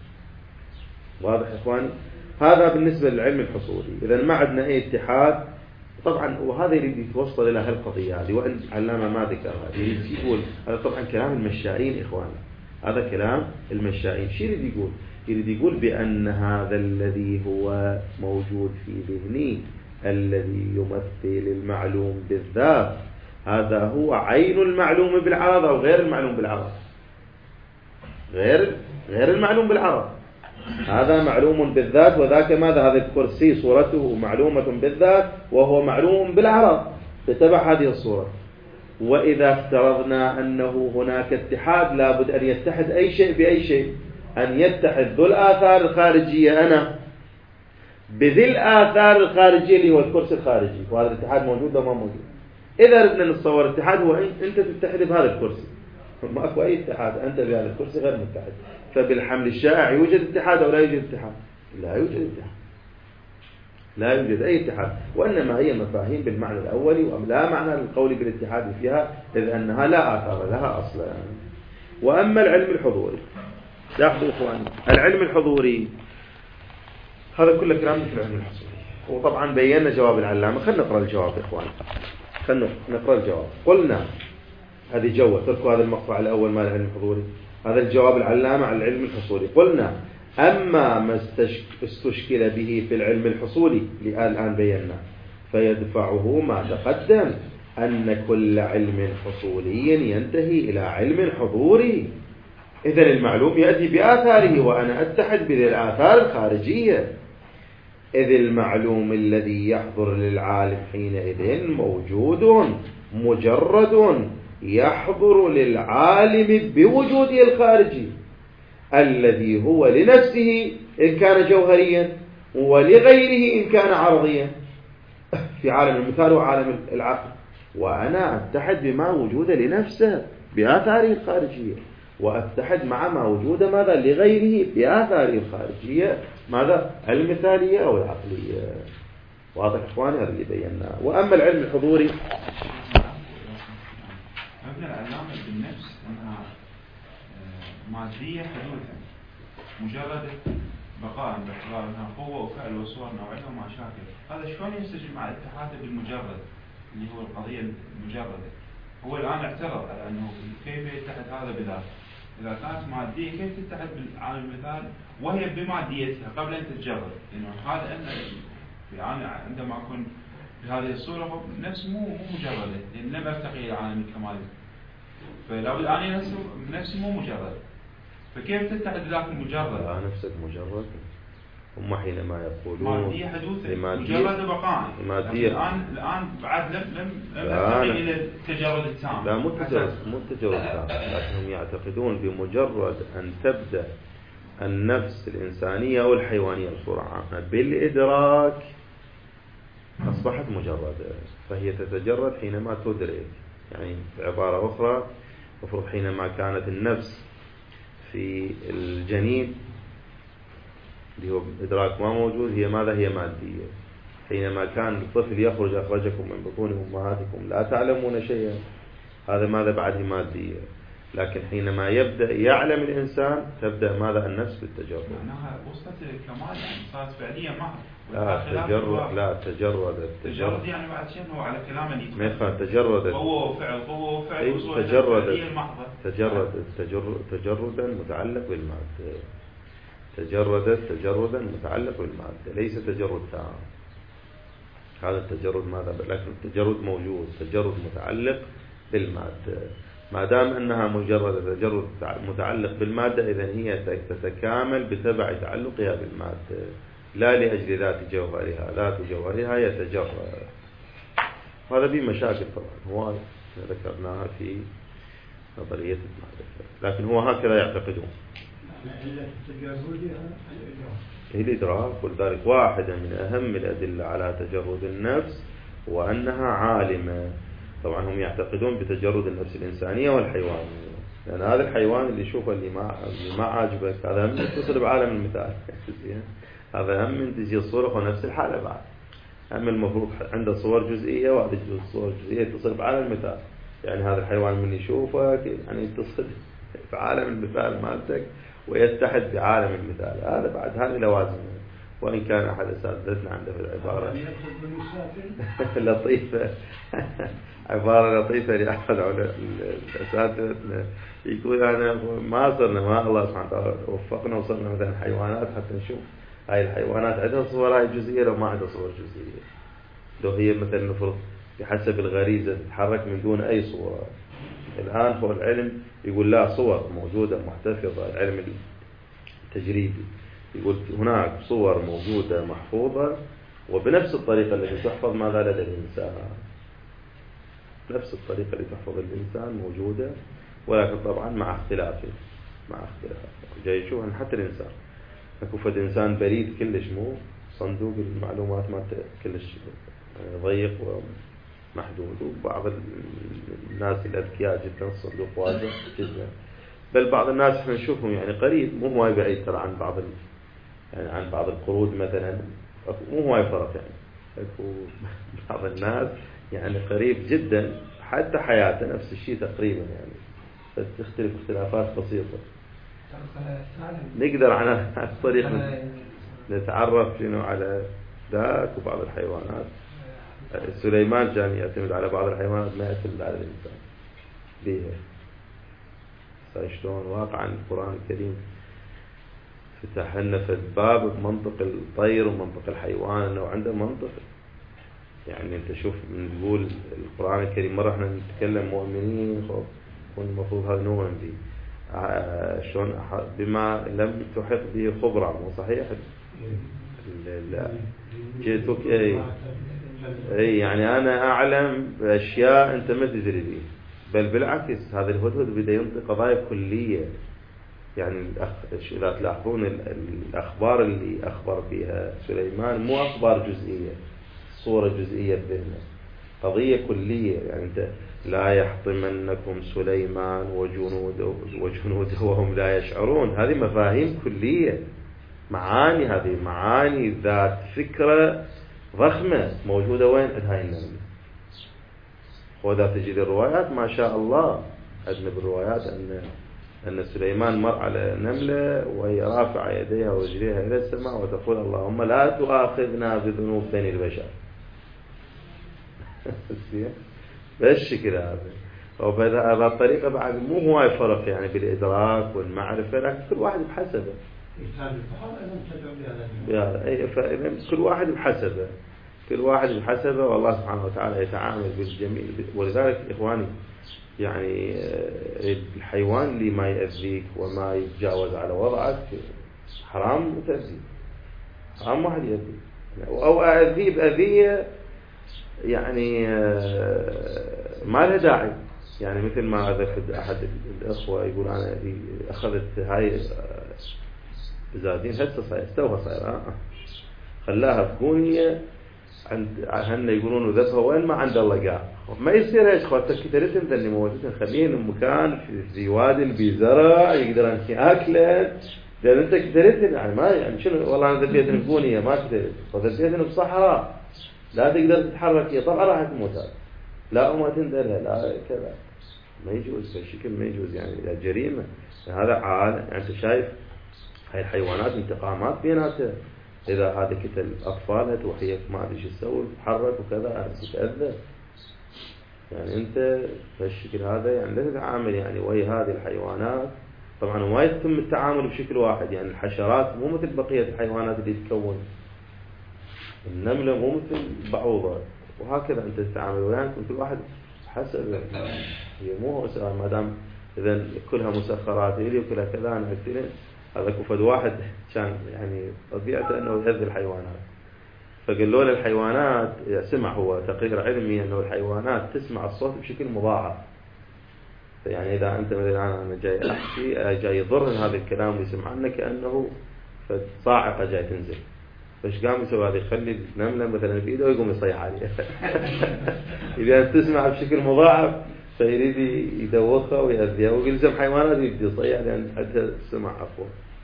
واضح يا إخواني؟ هذا بالنسبة للعلم الحصولي. إذا ما عندنا أي اتحاد طبعا، وهذا يريد يتوصل إلى هالقضية هذه، وإن علامة ما ذكرها يريد يقول هذا طبعا كلام المشائين إخواني، هذا كلام المشائين. شو يريد يقول؟ يريد يقول بأن هذا الذي هو موجود في ذهني الذي يمثل المعلوم بالذات، هذا هو عين المعلوم بالعرض أو غير المعلوم بالعرض؟ غير غير المعلوم بالعرض. هذا معلوم بالذات، وذاك ماذا؟ هذا الكرسي صورته معلومة بالذات وهو معلوم بالعرض، تتبع هذه الصورة. وإذا افترضنا أنه هناك اتحاد لابد أن يتحد أي شيء بأي شيء، أن يتحد ذو الآثار الخارجية أنا بذي الآثار الخارجية اللي هو الكرسي الخارجي، وهذا الاتحاد موجود وما موجود. إذا ردنا نتصور اتحاد هو أنت تتحد بهذا الكرسي، ما أكو أي اتحاد، أنت بهذا الكرسي غير متحد. فبالحمل الشائع يوجد اتحاد أو لا يوجد اتحاد؟ لا يوجد اتحاد، لا يوجد أي اتحاد، وإنما هي مفاهيم بالمعنى الأولي، ولا معنى للقول بالاتحاد فيها إذ أنها لا آثار لها أصلا. وأما العلم الحضوري، لاحظوا إخواني، العلم الحضوري هذا كله كلام في العلم الحضوري، وطبعا بينا جواب العلامة. خلنا نقرأ الجواب إخواني، خلنا نقرأ الجواب. قلنا هذه جوة. تركوا هذا المقطع الأول مال العلم الحضوري. هذا الجواب العلامة على العلم الحصولي. قلنا أما ما استشكل به في العلم الحصولي الآن بينا فيدفعه ما تقدم أن كل علم حصولي ينتهي إلى علم حضوري. إذن المعلوم يأتي بآثاره وأنا أتحد بذي الآثار الخارجية. إذ المعلوم الذي يحضر للعالم حينئذ موجود مجرد يحضر للعالم بوجوده الخارجي الذي هو لنفسه إن كان جوهريا ولغيره إن كان عرضيا في عالم المثال وعالم العقل. وأنا أتحد بما وجود لنفسه بآثاره الخارجية وأتحد مع ما وجود ماذا لغيره بآثاره الخارجية ماذا المثالية أو العقلية. واضح إخواني هذا اللي بيناه. وأما العلم الحضوري مبنى العلامة بالنفس أنها مادية حدوثا مجرد بقاء باعتبار أنها قوة وفعل وصور نوعية وما شاكل. هذا شلون ينسجم مع اتحاده بالمجرد اللي هو القضية المجردة؟ هو الآن اعترض على أنه كيف يتحد هذا بذاك. إذا كانت مادية كيف تتحد بالعالم المثال وهي بماديتها قبل أن تتجرد؟ لأنه هذا أن يعني عندما أكون بهذه الصورة هو نفسه مو مو مجردة لأن لم أرتقي إلى عالم الكمال. فلو الآن نفسه نفسه مو مجرد فكيف تتحد ذاك المجرد؟ لا نفسك مجرد. هم حينما يقولون مادية حدوثة مجرد بقاء. مادية الآن الآن بعد لم لم لم نرتقي إلى التجرد التام. لا مو التجرد مو التجرد التام، لكنهم يعتقدون بمجرد أن تبدأ النفس الإنسانية أو الحيوانية بصورة عامة بالإدراك أصبحت مجردة. فهي تتجرد حينما تدرك. يعني بعبارة أخرى مفروض حينما كانت النفس في الجنين اللي هو إدراك ما موجود هي ماذا هي مادية. حينما كان الطفل يخرج أخرجكم من بطون أمهاتكم لا تعلمون شيئا هذا ماذا بعده مادية. لكن حينما يبدأ يعلم الإنسان تبدأ ماذا النفس بالتجرد. معناها وصلت الكمال يعني صارت فعليا معه. لا تجرد لا تجرد تجرد يعني بعد شيء هو على كلام اللي ما يفهم تجرد قوة وفعل قوة وفعل وصول تجرد تجرد تجرد تجردا متعلق بالمادة. تجرد تجردا متعلق بالمادة ليس تجرد تام. هذا التجرد ماذا لكن التجرد موجود تجرد متعلق بالمادة. ما دام أنها مجرد تجرد متعلق بالمادة إذن هي تتكامل بتبع تعلقها بالمادة لا لأجل ذات جوهرها. ذات جوهرها يتجرد. هذا به مشاكل طبعا هو ذكرناها في نظرية المادة لكن هو هكذا يعتقدون. الإدراك ولذلك واحدة من أهم الأدلة على تجرد النفس وأنها عالمة. طبعا هم يعتقدون بتجرد النفس الإنسانية والحيوانية لأن يعني هذا الحيوان اللي يشوفه اللي ما اللي ما عاجبك هذا هم يتصل بعالم المثال. هذا هم من تجي الصورة ونفس الحالة بعد هم المفروض عنده صور جزئية وهذه الصور الجزئية يتصل بعالم المثال. يعني هذا الحيوان من يشوفك يعني يتصل في عالم المثال مالتك ويتحد بعالم المثال. هذا بعد هذه لوازم. وإن كان أحد أساتذتنا عنده في العبارة لطيفة عبارة لطيفة لأحد أساتذتنا يقول أنا ما صرنا ما الله سبحانه وتعالى وفقنا وصلنا مثلا حيوانات حتى نشوف هاي الحيوانات عندها صور هاي جزئية لو ما عندها صور جزئية. لو هي مثلا نفرض بحسب الغريزة تتحرك من دون أي صورة. الآن هو العلم يقول لا صور موجودة محتفظة. العلم التجريبي يقول هناك صور موجودة محفوظة وبنفس الطريقة التي تحفظ ماذا لدى الإنسان. نفس الطريقة التي تحفظ الإنسان موجودة ولكن طبعا مع اختلافه مع اختلاف. جاي يشوف أن حتى الإنسان نكوفة إنسان بريد كلش مو صندوق المعلومات ما كلش ضيق ومحدود وبعض الناس الأذكياء جدا الصندوق واسع جدا بل بعض الناس احنا نشوفهم يعني قريب مو هواي بعيد ترى عن بعض يعني عن بعض القرود مثلا مو هواي فرق يعني بعض الناس يعني قريب جدا حتى حياته نفس الشيء تقريبا يعني تختلف اختلافات بسيطة. نقدر على الطريق نتعرف شنو على ذاك وبعض الحيوانات. سليمان كان يعتمد على بعض الحيوانات ما يعتمد على الإنسان. بها. شلون واقعا القرآن الكريم فتح لنا في الباب بمنطق الطير ومنطق الحيوان انه عنده منطق. يعني انت شوف نقول القرآن الكريم مرة احنا نتكلم مؤمنين خب والمفروض هذا نؤمن به شلون بما لم تحط به خبرا، مو صحيح؟ لا جئتك اي اي يعني انا اعلم باشياء انت ما تدري بيه، بل بالعكس هذا الهدهد بدا ينطق قضايا كليه. يعني الأخ... اذا تلاحظون الاخبار اللي اخبر بها سليمان مو اخبار جزئيه، صوره جزئيه بذهنه، قضيه كليه. يعني انت لا يحطمنكم سليمان وجنوده وجنوده وهم لا يشعرون، هذه مفاهيم كليه، معاني، هذه معاني ذات فكره ضخمه موجوده وين؟ عند هاي النمله. وإذا تجد الروايات ما شاء الله عندنا بالروايات أن أن سليمان مر على نملة وهي رافعة يديها ورجليها إلى السماء وتقول اللهم لا تؤاخذنا بذنوب بني البشر. بالشكل هذا. وبهذا الطريقة بعد مو هو فرق يعني بالإدراك والمعرفة، لكن كل واحد بحسبه. كل واحد بحسبه كل واحد بحسبه والله سبحانه وتعالى يتعامل بالجميع. ولذلك إخواني يعني الحيوان اللي ما يأذيك وما يتجاوز على وضعك حرام تأذيه، حرام واحد يأذيه أو أذيه بأذية يعني ما له داعي. يعني مثل ما ذكر أحد الأخوة يقول أنا أخذت هاي بزادين هسه صاير استوها صاير خلاها في بونية عند هن يقولون ذبها وين ما عند الله قاع ما يصير ايش خواتك كترتن ذا اللي موجودين خليهم مكان في وادي بزرع يقدر انت اكله. لان انت كترتن يعني ما يعني شنو والله انا ذبيت بونية ما كترت وذبيتن بصحراء لا تقدر تتحرك طبعا راح تموت. لا وما تندرها لا كذا ما يجوز بهالشكل ما يجوز. يعني جريمه هذا عال. يعني انت شايف هاي الحيوانات انتقامات بيناتها. إذا هذا كتل أطفالها توحيك ما أدري شو تسوي تتحرك وكذا تتأذى. يعني أنت بهالشكل هذا يعني لا تتعامل يعني ويا هذه الحيوانات. طبعا ما يتم التعامل بشكل واحد. يعني الحشرات مو مثل بقية الحيوانات اللي تتكون. النملة مو مثل البعوضة وهكذا أنت تتعامل وياك كل واحد حسب. هي مو هو سؤال ما دام إذا كلها مسخرات إلي وكلها كذا أنا أكتلين. هذا كفد واحد كان يعني طبيعته أنه يؤذي الحيوانات. فقالوا له الحيوانات سمع هو تقرير علمي أنه الحيوانات تسمع الصوت بشكل مضاعف. يعني إذا أنت مثلا أنا جاي أحكي جاي يضر هذا الكلام ويسمع عنك كأنه صاعقة جاي تنزل. فايش قام يسوي هذا؟ يخلي النملة مثلا بإيده ويقوم يصيح عليها. إذا تسمع بشكل مضاعف فيريد يدوخها ويأذيها ويلزم حيوانات يبدي يصيح لأن عندها سمع عفوا.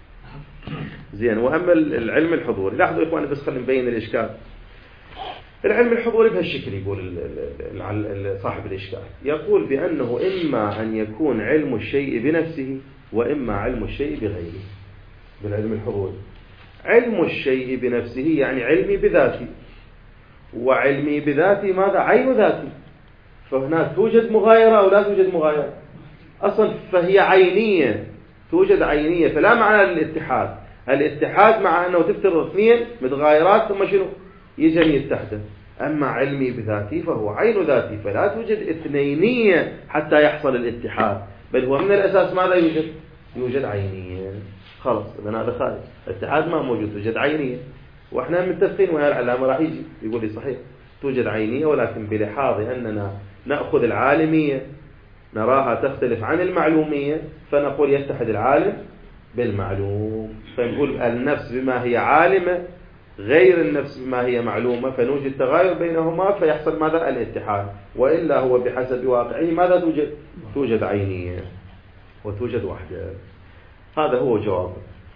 زين. وأما العلم الحضوري لاحظوا يا إخواني بس خلينا نبين الإشكال. العلم الحضوري بهالشكل يقول صاحب الإشكال يقول بأنه إما أن يكون علم الشيء بنفسه وإما علم الشيء بغيره. بالعلم الحضوري علم الشيء بنفسه يعني علمي بذاتي، وعلمي بذاتي ماذا؟ عين ذاتي. فهناك توجد مغايرة أو لا توجد مغايرة أصلا، فهي عينية توجد عينية. فلا معنى للاتحاد. الاتحاد مع أنه تفترض اثنين متغايرات ثم شنو يجن يتحدث. أما علمي بذاتي فهو عين ذاتي فلا توجد اثنينية حتى يحصل الاتحاد، بل هو من الأساس ماذا يوجد؟ يوجد عينية. خلاص إذن هذا خارج الاتحاد ما موجود، توجد عينية. وإحنا متفقين ويا العلامة راح يجي يقول لي صحيح توجد عينية ولكن بلحاظ أننا نأخذ العالمية نراها تختلف عن المعلومية فنقول يتحد العالم بالمعلوم. فنقول النفس بما هي عالمة غير النفس بما هي معلومة فنوجد تغاير بينهما فيحصل ماذا؟ الاتحاد. وإلا هو بحسب واقعه ماذا توجد؟ توجد عينية وتوجد وحدة. هذا هو جواب.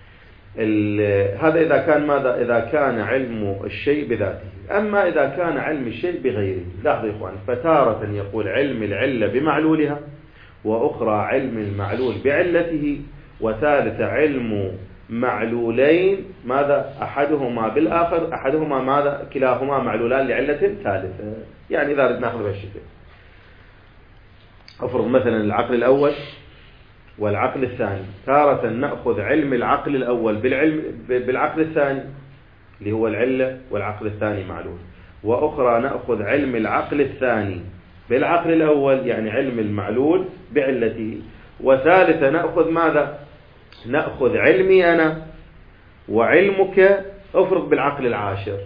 هذا إذا كان ماذا؟ إذا كان علم الشيء بذاته. أما إذا كان علم الشيء بغيره لاحظوا يا إخوان فتارة يقول علم العلة بمعلولها، وأخرى علم المعلول بعلته، وثالث علم معلولين ماذا؟ أحدهما بالآخر، أحدهما ماذا؟ كلاهما معلولان لعلة ثالثة. يعني إذا ردنا نأخذ بهالشكل أفرض مثلا العقل الأول والعقل الثاني، تارة نأخذ علم العقل الأول بالعلم بالعقل الثاني اللي هو العلة والعقل الثاني معلول، وأخرى نأخذ علم العقل الثاني بالعقل الأول يعني علم المعلول بعلته، وثالثة نأخذ ماذا؟ نأخذ علمي أنا وعلمك أفرض بالعقل العاشر،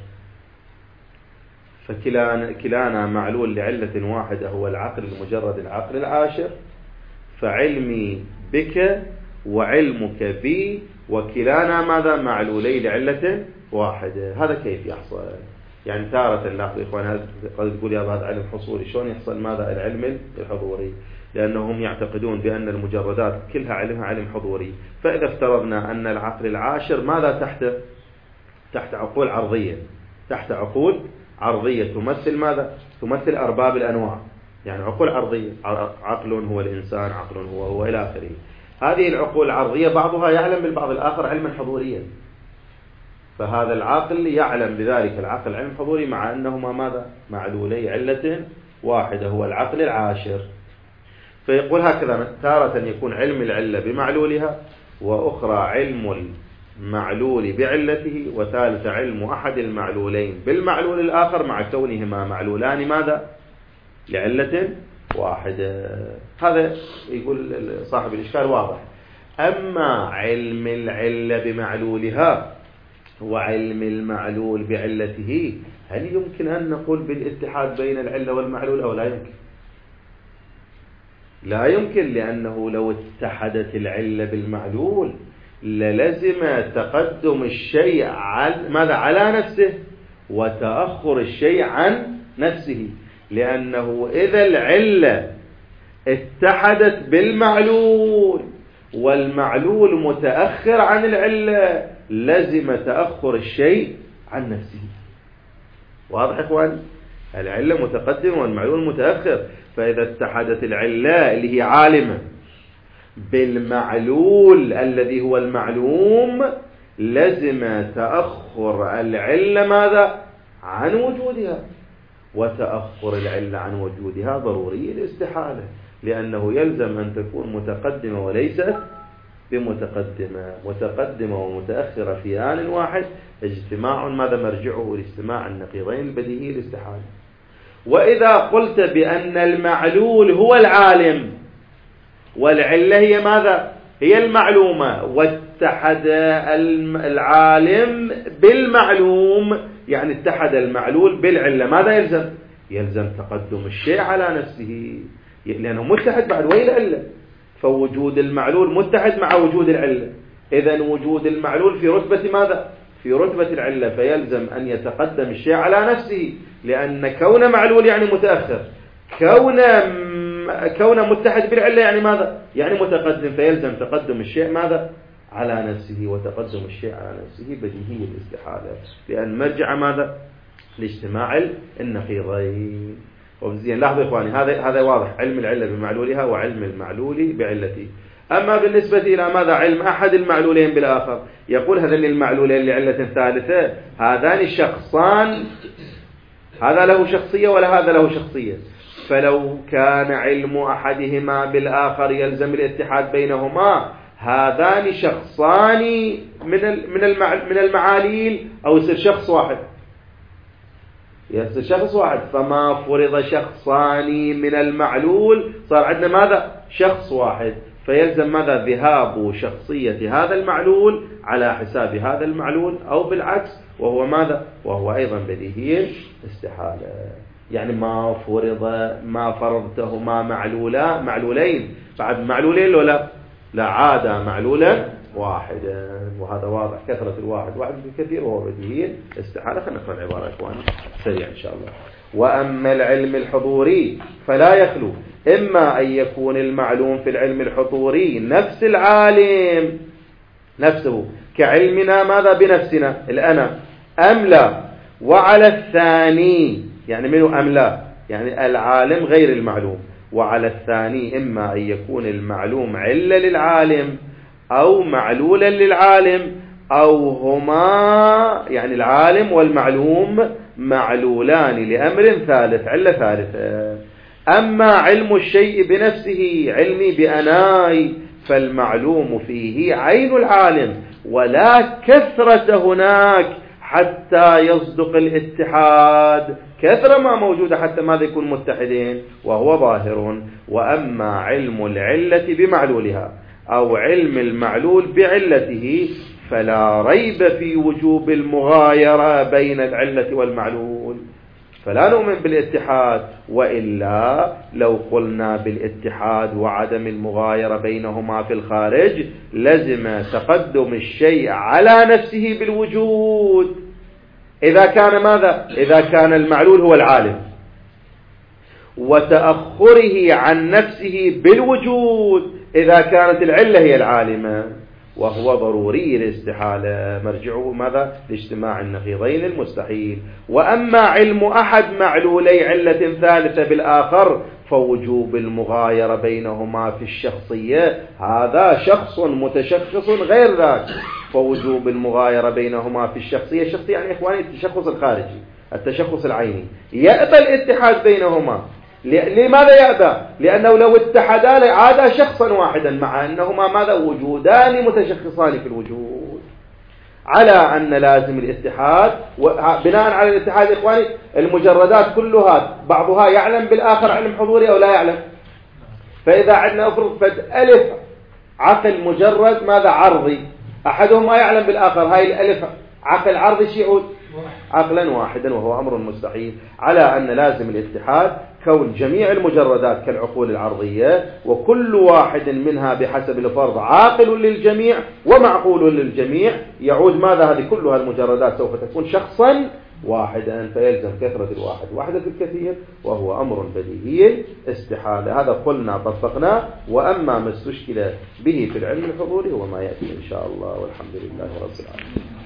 فكلانا كلانا معلول لعلة واحدة هو العقل المجرد العقل العاشر، فعلمي بك وعلمك بي وكلانا ماذا؟ معلولي لعلة واحدة. هذا كيف يحصل؟ يعني تارة لاحظوا إخوان، قد تقول يا هذا علم حصولي، شلون يحصل ماذا؟ العلم الحضوري، لأنهم يعتقدون بأن المجردات كلها علمها علم حضوري. فإذا افترضنا أن العقل العاشر ماذا تحت تحت عقول عرضية، تحت عقول عرضية تمثل ماذا؟ تمثل أرباب الأنواع، يعني عقول عرضية، عقل هو الإنسان، عقل هو هو إلى آخره. هذه العقول العرضية بعضها يعلم بالبعض الآخر علما حضوريا، فهذا العقل يعلم بذلك العقل علم حضوري مع أنهما ماذا؟ معلولي علة واحدة هو العقل العاشر. فيقول هكذا تارة يكون علم العلة بمعلولها، وأخرى علم المعلول بعلته، وثالث علم أحد المعلولين بالمعلول الآخر مع كونهما معلولان ماذا؟ لعلة واحدة. هذا يقول صاحب الإشكال واضح. أما علم العلة بمعلولها وعلم المعلول بعلته، هل يمكن أن نقول بالاتحاد بين العلة والمعلول أو لا يمكن؟ لا يمكن، لأنه لو اتحدت العلة بالمعلول للزم تقدم الشيء على ماذا؟ على نفسه، وتأخر الشيء عن نفسه، لأنه إذا العلة اتحدت بالمعلول والمعلول متأخر عن العلة لزم تأخر الشيء عن نفسه. واضح إخوان؟ العلة متقدمة والمعلول متأخر، فإذا اتحدت العلة اللي هي عالمة بالمعلول الذي هو المعلوم لزم تأخر العلة ماذا؟ عن وجودها، وتأخر العلة عن وجودها ضروري الاستحالة، لأنه يلزم أن تكون متقدمة وليست بمتقدمة، متقدمة ومتأخرة في آن واحد، اجتماع ماذا مرجعه لاجتماع النقيضين البديهي الاستحالة. وإذا قلت بأن المعلول هو العالم والعلة هي ماذا؟ هي المعلومة، واتحد العالم بالمعلوم يعني اتحد المعلول بالعلة، ماذا يلزم؟ يلزم تقدم الشيء على نفسه، لأنه متحد بعد وين العلة، فوجود المعلول متحد مع وجود العلة، إذن وجود المعلول في رتبة ماذا؟ في رتبة العلة، فيلزم أن يتقدم الشيء على نفسه، لأن كون معلول يعني متأخر، كون كون متحد بالعلة يعني ماذا؟ يعني متقدم، فيلزم تقدم الشيء ماذا؟ على نفسه، وتقدم الشيء على نفسه بديهي الاستحالة، لأن مرجع ماذا؟ لاجتماع النقيضين. وبزين لاحظوا إخواني، هذا هذا واضح، علم العلة بمعلولها وعلم المعلول بعلته. أما بالنسبة إلى ماذا؟ علم أحد المعلولين بالآخر، يقول هذين المعلولين لعلة ثالثة هذان الشخصان، هذا له شخصية ولا هذا له شخصية، فلو كان علم أحدهما بالآخر يلزم الاتحاد بينهما، هذان شخصان من من المعاليل، أو يصير شخص واحد، يصير شخص واحد، فما فرض شخصان من المعلول صار عندنا ماذا؟ شخص واحد، فيلزم ماذا؟ ذهاب شخصية هذا المعلول على حساب هذا المعلول، أو بالعكس، وهو ماذا؟ وهو أيضا بديهي استحالة. يعني ما فرض ما فرضتهما معلولا معلولين بعد معلولين ولا لا عاد معلولا واحدا، وهذا واضح، كثرة الواحد واحد بالكثير وهو بديهي استحالة. خلينا نقرأ العبارة يا إخواني سريع إن شاء الله. وأما العلم الحضوري فلا يخلو إما أن يكون المعلوم في العلم الحضوري نفس العالم نفسه كعلمنا ماذا؟ بنفسنا الأنا، أم لا؟ وعلى الثاني يعني منه أم لا؟ يعني العالم غير المعلوم. وعلى الثاني إما أن يكون المعلوم علة للعالم أو معلولا للعالم، أو هما يعني العالم والمعلوم معلولان لأمر ثالث، علة ثالثة. أما علم الشيء بنفسه علمي بأناي فالمعلوم فيه عين العالم ولا كثرة هناك حتى يصدق الاتحاد، كثرة ما موجودة حتى ماذا يكون متحدين وهو ظاهر. وأما علم العلة بمعلولها أو علم المعلول بعلته فلا ريب في وجوب المغايرة بين العلة والمعلول، فلا نؤمن بالاتحاد. وإلا لو قلنا بالاتحاد وعدم المغايرة بينهما في الخارج لزم تقدم الشيء على نفسه بالوجود إذا كان ماذا؟ إذا كان المعلول هو العالم، وتأخره عن نفسه بالوجود إذا كانت العلة هي العالمة، وهو ضروري الاستحالة مرجعه ماذا؟ لاجتماع النقيضين المستحيل. وأما علم أحد معلولي علة ثالثة بالآخر فوجوب المغايرة بينهما في الشخصية، هذا شخص متشخص غير ذاك، فوجوب المغايرة بينهما في الشخصية. الشخصية يعني إخواني التشخص الخارجي، التشخص العيني، يأبى الاتحاد بينهما. لماذا يأبى؟ لأنه لو اتحدا عادا شخصا واحدا مع أنهما ماذا؟ وجودان متشخصان في الوجود، على أن لازم الاتحاد. بناء على الاتحاد إخواني المجردات كلها بعضها يعلم بالآخر علم حضوري أو لا يعلم. فإذا عندنا أفرض فد ألف عقل مجرد ماذا؟ عرضي، أحدهما يعلم بالآخر، هاي الألف عقل عرضي شيعود عقلا واحدا وهو أمر مستحيل. على أن لازم الاتحاد كون جميع المجردات كالعقول العرضية وكل واحد منها بحسب الفرض عاقل للجميع ومعقول للجميع، يعود ماذا؟ هذه كلها المجردات سوف تكون شخصا واحدا، فيلزم كثرة الواحد وحدة الكثير، وهو أمر بديهي استحالة. هذا قلنا طبقنا. وأما ما استشكل به في العلم الحضوري هو ما يأتي إن شاء الله، والحمد لله رب العالمين.